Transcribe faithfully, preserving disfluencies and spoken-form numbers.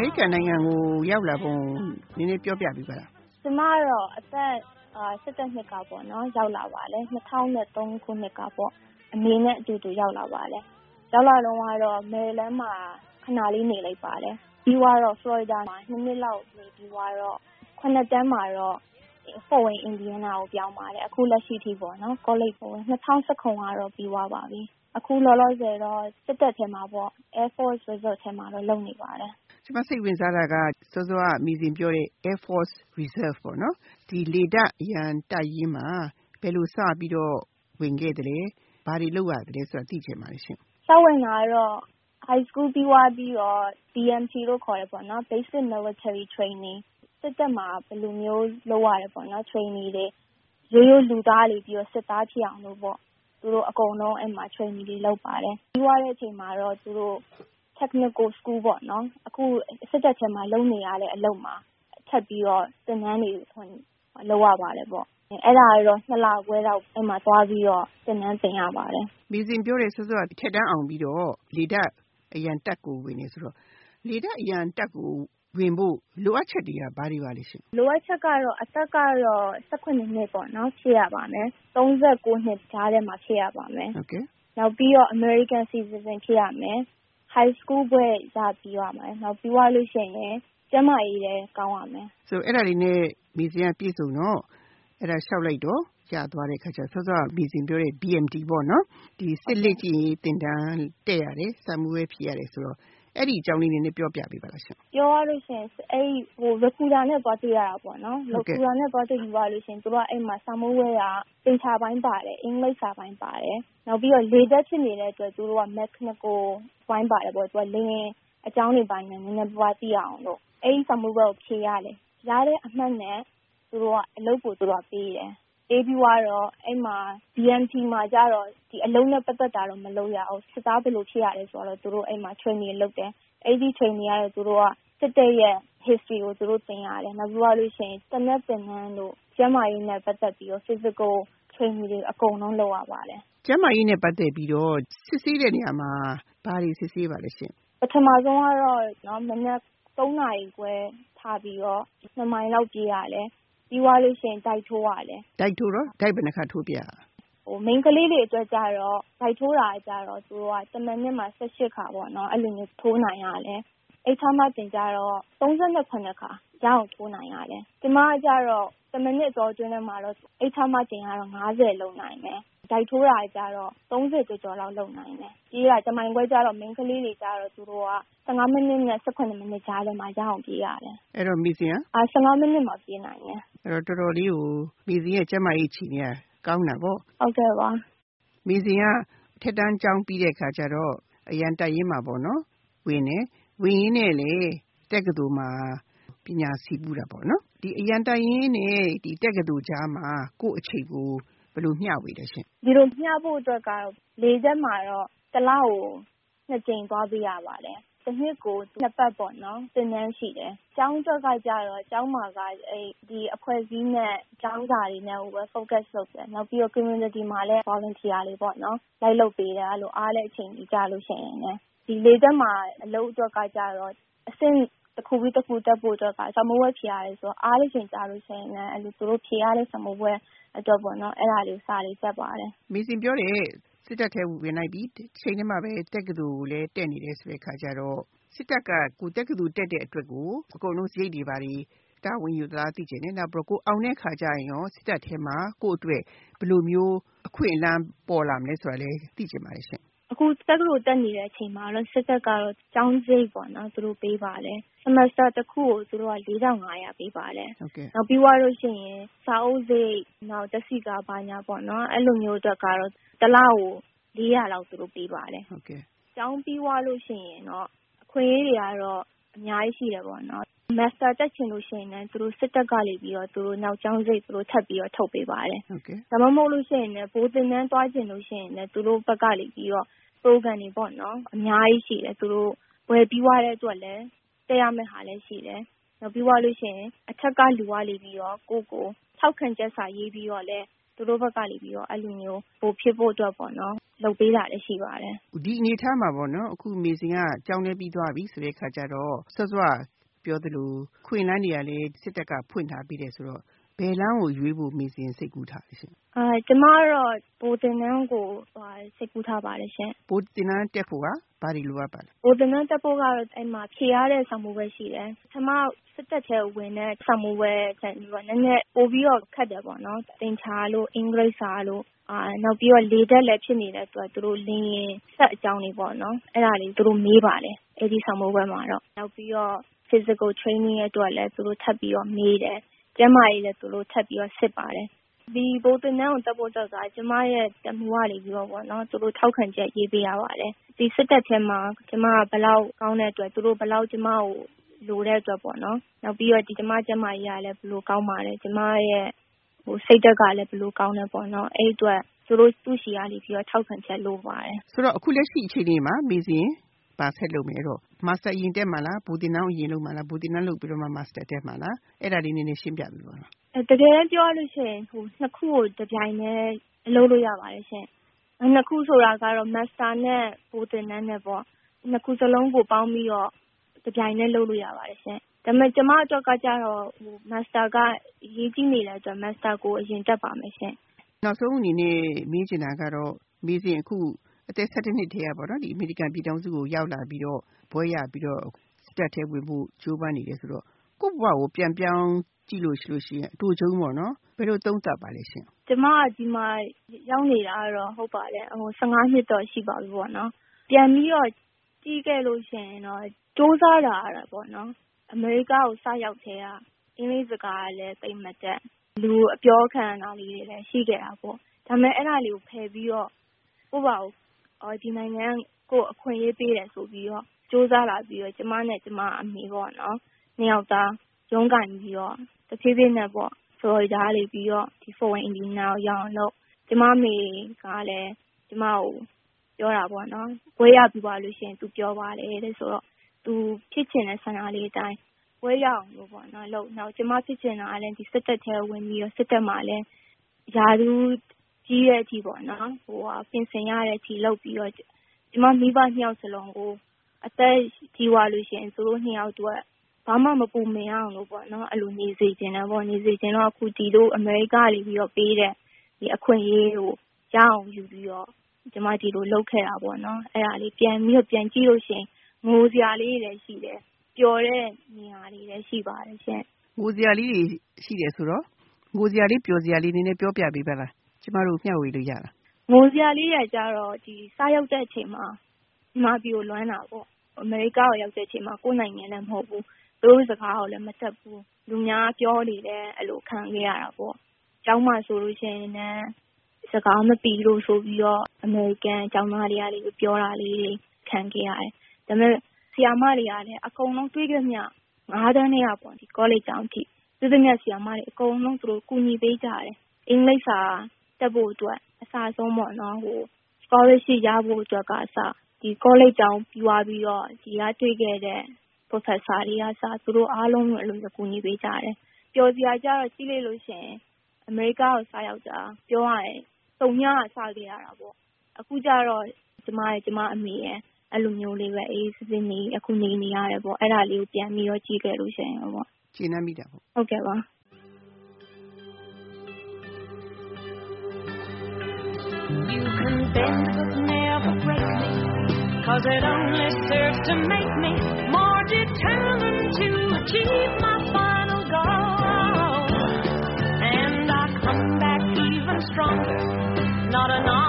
ရိကန်နိုင်ငံကိုရောက်လာပုံနည်းနည်းပြောပြပေးပါလားကျမတော့အသက်အာ၁၇နှစ်ကပေါ့နော်ရောက်လာပါလေ၂၀၀၃ခုနှစ်ကပေါ့အမေနဲ့အတူတူရောက်လာပါလေရောက်လာတော့ကတော့မယ်ရီလန်းမှာခဏလေးနေလိုက်ပါတယ်ပြီးတော့ဖလော်ရီဒါမှာနှစ်နှစ်လောက်နေပြီးတော့ခုနှစ်တန်းမှာတော့ Fort Wayne Indiana ကိုပြောင်းပါတယ်အခုလက်ရှိထိပေါ့နော် college ပေါ့၂၀၁၉ကတော့ပြီးသွားပါပြီအခုလောလောဆယ်တော့စစ်တပ်ထဲမှာပေါ့ Air Force Reserve ထဲမှာတော့လုပ်နေပါတယ်ကျမစိတ်ဝင်စားတာကစောစောကမိစဉ်ပြောတဲ့ Air Force Reserve ပေါ့နော်ဒီလေတပ်အရန်တိုက်ရင်းမှာဘယ်လိုစပြီးတော့ဝင်ခဲ့တယ်လဲဘာတွေလုပ်ရတယ်ဆိုတာသိချင်ပါတယ်ရှင်စဝင်တာတော့ high school ပြီးသွားပြီးတော့ B M T လို့ခေါ်တယ်ပေါ့နော် Basic Military Training စစ်တပ်မှာဘယ်လိုမျိုးလုပ်ရတယ်ပေါ့နော် training တွေရိုးရိုးလူသားတွေပြီးတော့စစ်သားဖြစ်အောင်လို့ပေါ့သူတို့အကုန်လုံးအဲ့မှာ training တွေလုပ်ပါတယ်ပြီးသွားတဲ့အချိန်မှာတော့သူတို့ technical school ပေါ့နော်အခုစစ်တပ်ထဲမှာလုပ်နေရတဲ့အလုပ်မှာထပ်ပြီးတော့သင်တန်းတွေလုပ်ရပါတယ်ပေါ့အဲ့ဒါတော့နှစ်လခွဲတော့အဲ့မှာသွားပြီးတော့သင်တန်းသင်ရပါတယ်မိစဉ်ပြောတဲ့စောစောကထက်တန်းအောင်ပြီးတော့လေတပ်အရန်တက်ကိုဝင်နေဆိုတော့လေတပ်အရန်တက်ကိုဝင်ဖို့လိုအပ်ချက်တွေကဘာတွေပါလဲရှင်လိုအပ်ချက်ကတော့အသက်ကတော့၁၈နှစ်ပေါ့နော်ဖြည့်ရပါမယ်၃၉နှစ်ကြားထဲမှာဖြည့်ရပါမယ်ဟုတ်ကဲ့နောက်ပြီးတော့ American Citizen ဖြည့်ရမယ် High School ဘွဲ့ရပြီးရမယ်နောက်ပြီးသွားလို့ရှိရင်ကျမကြီးလည်းကောင်းရမယ်ဆိုအဲ့ဒါတွေနဲ့မိစဉ်ကပြည့်စုံတော့အဲ့ဒါလျှောက်လိုက်တော့ရသွားတဲ့ခါကျဆောစောမိစဉ်ပြောတဲ့ B M T ပေါ့နော်ဒီစစ်လက်ကြီးတင်တန်းတက်ရတယ်စာမှုဝဲဖြည့်ရတယ်ဆိုတော့အဲ့ဒီအကြောင်းလေးနည်းနည်းပြောပြပေးပါလားရှင်ပြောရလို့ရှင်အဲ့ဟို recruiter နဲ့သွားတွေ့ရတာပေါ့နော် recruiter နဲ့သွားတွေ့ပြီးသွားလို့ရှင်သူကအဲ့မှာစာမှုဝဲကသင်္ချာပိုင်းပါတယ်အင်္ဂလိပ်စာပိုင်းပါတယ်နောက်ပြီးတော့လေတပ်ဖြစ်နေတဲ့အတွက်သူတို့က mechanical ပိုင်းပါတယ်ပေါ့သူကလင်းအကြောင်းတွေပိုင်းနဲ့နည်းနည်းပွားသိအောင်လို့အဲ့ဒီစာမှုဝဲကိုဖြေရတယ်ရတဲ့အမှတ်နဲ့သူတို့ကအလုပ်ကိုသူတို့ကပေးတယ်အေးပြီးတော့အဲ့မှာ B M T မှာကျတော့ဒီအလုံးနဲ့ပတ်သက်တာတော့မလုပ်ရအောင်စစ်သားဘယ်လိုဖြစ်ရတယ်ဆိုတော့သူတို့အဲ့မှာ training လုပ်တယ်အဲ့ဒီ training ကတော့သူတို့ကစစ်တပ်ရဲ့ history ကိုသူတို့သင်ရတယ်နောက်ပြီးတော့လို့ရှိရင်တနက်သင်တန်းတို့ကျန်းမာရေးနဲ့ပတ်သက်ပြီးတော့ physical training တွေအကုန်လုံးလုပ်ရပါတယ်ကျန်းမာရေးနဲ့ပတ်သက်ပြီးတော့စစ်ဆေးတဲ့နေရာမှာဘာတွေစစ်ဆေးပါလဲရှင်ပထမဆုံးကတော့နော်မနက်၃နာရီခွဲထားပြီးတော့နှစ်မိုင်လောက်ပြေးရတယ်ပြီးသွားလို့ရှိရင်ဒိုက်ထိုးရတယ်ဒိုက်ထိုးတော့ဒိုက်ဘယ်နှခါထိုးပြဟို main ကလေးတွေအတွက်ကြတော့ဒိုက်ထိုးတာကြတော့သူတို့ကတမန်နှစ်မှာ၁၈ခါပေါ့နော်အဲ့လိုမျိုးထိုးနိုင်ရတယ်အိတ်ချမတင်ကြတော့၃၇ခါရအောင်ထိုးနိုင်ရတယ်ဒီမှာကြတော့တမန်နှစ်တော်ကျွန်းထဲမှာတော့အိတ်ချမတင်ကတော့၅၀လုံးနိုင်တယ်ဒိုက်ထိုးတာကြတော့၃၀ကျော်ကျော်လောက်လုံနိုင်တယ်ပြေးတာတမိုင်ခွဲကြတော့ main ကလေးတွေကြတော့သူတို့က၁၅မိနစ်နဲ့၁၈မိနစ်ကြားထဲမှာရအောင်ပြေးရတယ်အဲ့တော့မိစဉ်ကအာ၁၅မိနစ်မှာပြေးနိုင်တယ်အဲ့တော့တော်တော်လေးကိုမိစဉ်ရဲ့ကျန်းမာရေးခြေနေကောင်းတာပေါ့ဟုတ်ကဲ့ပါမိစဉ်ကထက်တန်းကျောင်းပြီးတဲ့ခါကျတော့အရန်တက်ရင်းမှာပေါ့နော်ဝင်နေဝင်ရင်းနဲ့လေတက္ကသိုလ်မှာပညာစီးပူးတာပေါ့နော်ဒီအရန်တက်ရင်းနဲ့ဒီတက္ကသိုလ်ကြားမှာကိုယ့်အချိန်ကိုဘယ်လိုမျှဝေလဲရှင်ဒီလိုမျှဖို့အတွက်ကတော့လေသက်မှာတော့တစ်လကိုနှစ်ကြိမ်သွားပေးရပါတယ်တစ်နှစ်ကိုနှစ်ပတ်ပေါ့နော်သင်တန်းရှိတယ်ကျောင်းအတွက်ကကြတော့ကျောင်းမှာကအဲဒီအဖွဲ့အစည်းနဲ့ကျောင်းစာတွေနဲ့ဟို focus လုပ်တယ်နောက်ပြီးတော့ community မှာလည်း volunteer တွေပေါ့နော်လိုက်လုပ်ပေးတယ်အဲ့လိုအားတဲ့အချိန်ကြီးကြလို့ရှိရင်လည်းဒီလေသက်မှာအလုပ်အတွက်ကကြတော့အဆင့်တစ်ခုပြီးတစ်ခုတက်ဖို့အတွက်ကစမဝဲဖြေရတယ်ဆိုတော့အားတဲ့အချိန်ကြလို့ရှိရင်လည်းအဲ့လိုသူတို့ဖြေရတဲ့စမဝဲအတွက်ပေါ့နော်အဲ့ဒါလေးစာလေးတက်ပါတယ်မိစဉ်ပြောတယ်စစ်တပ်ထဲဝင်လိုက်ပြီးချိန်ထဲမှာပဲတက္ကသိုလ်ကိုလည်းတက်နေတယ်ဆိုတဲ့ခါကျတော့စစ်တပ်ကကိုတက္ကသိုလ်တက်တဲ့အတွက်ကိုအကုန်လုံးစရိတ်တွေပါတွေတာဝန်ယူသလားသိချင်တယ်နောက်ပြီးကိုအောင်တဲ့ခါကျရင်ရောစစ်တပ်ထဲမှာကို့အတွက်ဘယ်လိုမျိုးအခွင့်အလမ်းပေါ်လာမလဲဆိုတာလည်းသိချင်ပါတယ်ရှင်အခုတက္ကသိုလ်တက်နေတဲ့အချိန်မှာတော့စစ်တပ်ကတော့ကျောင်းစရိတ်ပေါ့နော်သူတို့ပေးပါတယ် semester တစ်ခုကိုသူတို့က၄ထောင်၅ရာပေးပါတယ်နောက်ပြီးသွားလို့ရှိရင်စာအုပ်စရိတ်နောက်တက်စီကဘာညာပေါ့နော်အဲ့လိုမျိုးအတွက်ကတော့တစ်လကို၄ရာလောက်သူတို့ပေးပါတယ်ဟုတ်ကဲ့ကျောင်းပြီးသွားလို့ရှိရင်တော့အခွင့်အရေးတွေကတော့အများကြီးရှိတယ်ပေါ့နော် master တက်ချင်လို့ရှိရင်လည်းသူတို့စစ်တပ်ကနေပြီးတော့သူတို့နောက်ကျောင်းစရိတ်သူတို့ထပ်ပြီးတော့ထုတ်ပေးပါတယ်ဟုတ်ကဲ့ဒါမှမဟုတ်လို့ရှိရင်လည်းဘိုးသင်တန်းသွားချင်လို့ရှိရင်လည်းသူတို့ဘက်ကနေပြီးတော့ program တွေပေါ့နော်အများကြီးရှိတယ်သူတို့ဝယ်ပြီးသွားတဲ့အတွက်လည်းတက်ရမယ့်ဟာလည်းရှိတယ်နောက်ပြီးသွားလို့ရှိရင်အထက်ကလူဝလေးပြီးတော့ကိုကိုထောက်ခံချက်စာရေးပြီးတော့လည်းသူတို့ဘက်ကနေပြီးတော့အဲ့လိုမျိုးပိုဖြစ်ဖို့အတွက်ပေါ့နော်လုပ်ပေးတာလည်းရှိပါတယ်ဒီအနေထားမှာပေါ့နော်အခုမေစဉ်ကကျောင်းထဲပြီးသွားပြီဆိုတဲ့ခါကျတော့စောစောပြောသလိုခွင့်လန်းတွေကလည်းစစ်တပ်ကဖွင့်ထားပြီးတယ်ဆိုတော့ဘယ်လမ်းကိုရွေးဖို့မေးစဉ်စိတ်ကူးထားလဲရှင်။အာကျမတော့ဗိုလ်တင်တန်းကိုစိတ်ကူးထားပါတယ်ရှင်။ဗိုလ်တင်တန်းတက်ဖို့ကဘာတွေလိုအပ်ပါလဲ။ဗိုလ်တင်တန်းတက်ဖို့ကတော့အဲ့မှာဖြေရတဲ့စာမိုးပဲရှိတယ်။ကျမစစ်တပ်ထဲဝင်တဲ့စာမိုးပဲဆက်ပြီးတော့နည်းနည်းပို့ပြီးတော့ခက်တယ်ပေါ့နော်။သင်္ချာလို့အင်္ဂလိပ်စာလို့အာနောက်ပြီးတော့လေတက်လည်းဖြစ်နေတဲ့အတွက်သူတို့လင်းရင်ဆက်အကြောင်းတွေပေါ့နော်။အဲ့ဒါလေးသူတို့မေးပါတယ်။အဲ့ဒီစာမိုးပဲမှာတော့နောက်ပြီးတော့ physical training ရဲ့အတွက်လည်းသူတို့ထပ်ပြီးတော့မေးတယ်။ကျမကြီးလည်းသူတို့ထပ်ပြီးတော့စစ်ပါတယ်။ဒီဗိုလ်တင်တန်းကိုတက်ဖို့တော့ကကျမရဲ့တမူကနေပြီးတော့ပေါ့နော်သူတို့ထောက်ခံချက်ရေးပေးရပါတယ်ဒီစစ်တပ်ထဲမှာကျမကဘယ်လောက်ကောင်းတဲ့အတွက်သူတို့ဘယ်လောက်ကျမကိုလိုတဲ့အတွက်ပေါ့နော်နောက်ပြီးတော့ဒီကျမကျမကြီးကလည်းဘယ်လိုကောင်းပါလဲကျမရဲ့ဟိုစိတ်ဓာတ်ကလည်းဘယ်လိုကောင်းလဲပေါ့နော်အဲ့အတွက်သူတို့သူ့ရှိရနေပြီးတော့ထောက်ခံချက်လိုပါတယ်ဆိုတော့အခုလက်ရှိအချိန်လေးမှာမေးစဉ်ပါဆက်လုပ်မယ်တော့မာစတာရင်တက်မှာလားဘူတင်နောင်းအရင်လုပ်မှာလားဘူတင်နောင်းလုပ်ပြီးတော့မှမာစတာတက်မှာလားအဲ့ဒါလေးနည်းနည်းရှင်းပြပြီးပါလားတကယ်ပြောလို့ရှိရင်ဟိုနှစ်ခုကိုတပြိုင်တည်းအလုပ်လုပ်ရပါတယ်ရှင်နှစ်ခုဆိုတာကတော့ master နဲ့ဘူတင်နန်းနဲ့ပေါ့နှစ်ခုစလုံးကိုပေါင်းပြီးတော့တပြိုင်တည်းလုပ်လို့ရပါတယ်ရှင်ဒါပေမဲ့ကျမအတွက်ကကြတော့ဟို master ကရေးကြည့်နေတဲ့အတွက် master ကိုအရင်တက်ပါမယ်ရှင်နောက်ဆုံးအနေနဲ့မေးချင်တာကတော့မေးစဉ်အခုအသက်၁၁နှစ်ထဲရပါတော့ဒီအမေရိကန်ပြည်ထောင်စုကိုရောက်လာပြီးတော့ဘွဲရပြီးတော့စစ်တပ်ထဲဝင်ဖို့ကြိုးပမ်းနေတယ်ဆိုတော့ကိုယ့်ဘဝကိုပြန်ပြောင်းကြည့်လို့ရှိလို့ရှိရင်အတူချုံပေါ့နော်ဘယ်လိုသုံးသပ်ပါလဲရှင်ကျမကဒီမှာရောက်နေတာတော့ဟုတ်ပါတယ်ဟို၁၅နှစ်တော့ရှိပါပြီပေါ့နော်ပြန်ပြီးတော့ကြည့်ခဲ့လို့ရှိရင်တော့စူးစမ်းလာရတာပေါ့နော်အမေရိကကိုစရောက်သေးတာအင်္ဂလိပ်စကားလည်းသိမတတ်လူအပြောခံတာလေးတွေလည်းရှိခဲ့တာပေါ့ဒါပေမဲ့အဲ့ဒါလေးကိုဖယ်ပြီးတော့ကိုယ့်ဘာကိုအော်ဒီနိုင်ငံကိုအခွင့်အရေးပေးတယ်ဆိုပြီးတော့စူးစမ်းလာပြီးတော့ကျမနဲ့ကျမအမေပေါ့နော်နှစ်ယောက်သားရုန်းကန်ပြီးတော့တဖြည်းဖြည်းနဲ့ပေါ့ဆိုတော့ဒါလေးပြီးတော့ဒီ Fort Wayne Indiana ကိုရောက်အောင်လို့ကျမမေကလည်းကျမကိုပြောတာပေါ့နော်ဝေးရပြီးပါလို့ရှိရင် तू ပြောပါတယ်တဲ့ဆိုတော့ तू ဖြစ်ချင်တဲ့ဆန္ဒလေးအတိုင်းဝေးရအောင်လို့ပေါ့နော်လို့နောက်ကျမဖြစ်ချင်တာလည်းဒီစစ်တပ်ထဲဝင်ပြီးတော့စစ်တပ်မှာလည်းယာသူကြီးရဲ့အထိပေါ့နော်ဟိုပြင်ဆင်ရတဲ့အထိလုပ်ပြီးတော့ကျမမိဘနှစ်ယောက်စလုံးကိုအသက်ကြီးသွားလို့ရှိရင်သူတို့နှစ်ယောက်အတွက်ဘာမှမပူမင်အောင်လို့ပေါ့နော်အဲ့လိုနေစေချင်တယ်ပေါ့နေစေချင်တော့အခုဒီလိုအမေရိကလေးပြီးတော့ပေးတဲ့ဒီအခွင့်အရေးကိုရအောင်ယူပြီးတော့ကျမဒီလိုလုပ်ခဲ့တာပေါ့နော်အဲ့ဒါလေးပြန်ပြီးတော့ပြန်ကြည့်လို့ရှိရင်ငိုစရာလေးတွေရှိတယ်ပျော်တဲ့နေရာလေးတွေရှိပါတယ်ရှင်ငိုစရာလေးတွေရှိတယ်ဆိုတော့ငိုစရာလေးပျော်စရာလေးနည်းနည်းပြောပြပေးပါလားကျမတို့မျှဝေလို့ရတာငိုစရာလေးတွေကြတော့ဒီစားရောက်တဲ့အချိန်မှာမပြီးကိုလွမ်းတာပေါ့အမေရိကကိုရောက်တဲ့အချိန်မှာကိုယ်နိုင်ငံလည်းမဟုတ်ဘူးသူတို့စကားကိုလည်းမတတ်ဘူးလူများပြောနေတယ်အဲ့လိုခံခဲ့ရတာပေါ့ကျောင်းမှာဆိုလို့ရှိရင်လည်းစကားမပြီးလို့ဆိုပြီးတော့အမေရိကန်ကျောင်းသားတွေကလေးကိုပြောတာလေးတွေခံခဲ့ရတယ်ဒါပေမဲ့ဆရာမတွေကလည်းအကုန်လုံးတွေးကြမြငါးတန်းနဲ့ရပေါ့ဒီ college ကျောင်းထိသူတို့မြဆရာမတွေအကုန်လုံးသူတို့ကူညီပေးကြတယ်အင်္ဂလိပ်စာတက်ဖို့အတွက်အစားဆုံးပေါ့နော်ဟို scholarship ရဖို့အတွက်ကအစားဒီ college ကျောင်းပြီးသွားပြီးတော့ဒီကတွေ့ခဲ့တဲ့ professor တွေကစားသူတို့အားလုံးအလိုကူညီပေးကြတယ်ပျော်စရာကြတော့ကြည့်လိုက်လို့ရှိရင်အမေရိကကိုစားရောက်တာပြောရရင်စုံညကစားခဲ့ရတာပေါ့အခုကျတော့ကျမရဲ့ကျမအမေရဲ့အဲ့လိုမျိုးလေးပဲအေးစစ်စစ်နေအခုနေနေရတယ်ပေါ့အဲ့ဒါလေးကိုပြန်ပြီးတော့ကြည့်ခဲ့လို့ရှိရင်ပေါ့ရှင်းနေမိတာပေါ့ဟုတ်ကဲ့ပါ You can bend but never break me Cause it only serves to make me more determined to achieve my final goal And I come back even stronger Not an